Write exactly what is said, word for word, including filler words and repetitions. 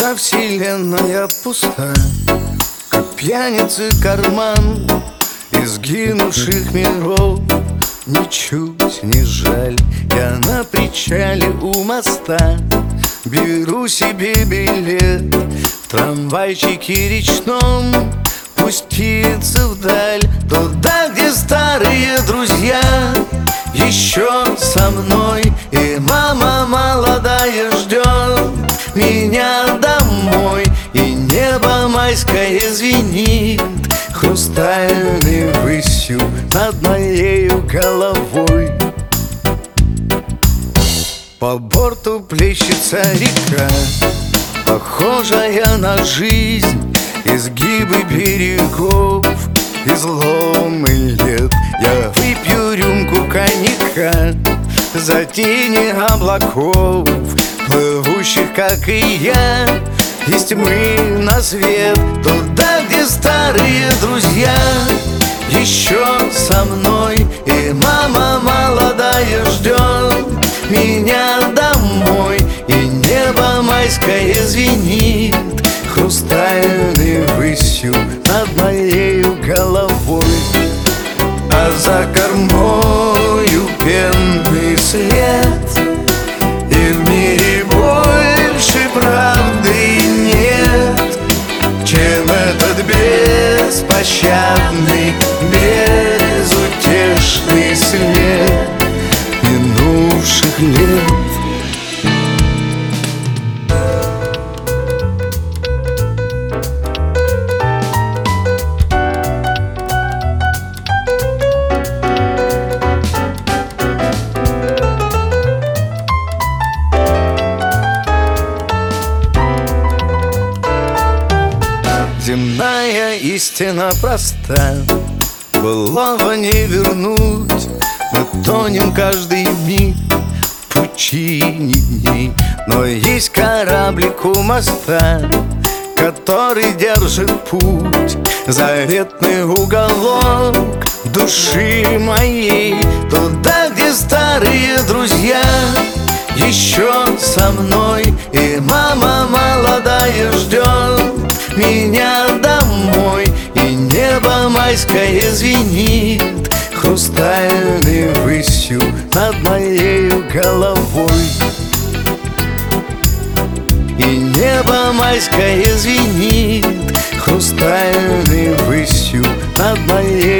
Когда вселенная пуста, как пьяницы карман изгинувших миров, ничуть не жаль. Я на причале у моста беру себе билет в трамвайчике речном, пуститься вдаль, туда, где старые друзья еще со мной. И мама молодая ждет меня домой, и небо майское звенит хрустальной высью над моею головой. По борту плещется река, похожая на жизнь, изгибы берегов, изломы лет. Я выпью рюмку коньяка за тени облаков, плывущих, как и я, из тьмы на свет, туда, где старые друзья еще со мной. И мама молодая ждет меня домой, и небо майское звенит хрустальной высью над моею головой. А за кормою пенный след, и в мире больше правды нет, чем этот беспощадный, безутешный след минувших лет. Земная истина проста, былого не вернуть. Мы тонем каждый миг в пучине дней, но есть кораблик у моста, который держит путь, заветный уголок души моей, туда, где старые друзья еще со мной. И мама молодая ждет меня домой, и небо майское звенит хрустальной высью над моею головой. И небо майское звенит хрустальной высью над моей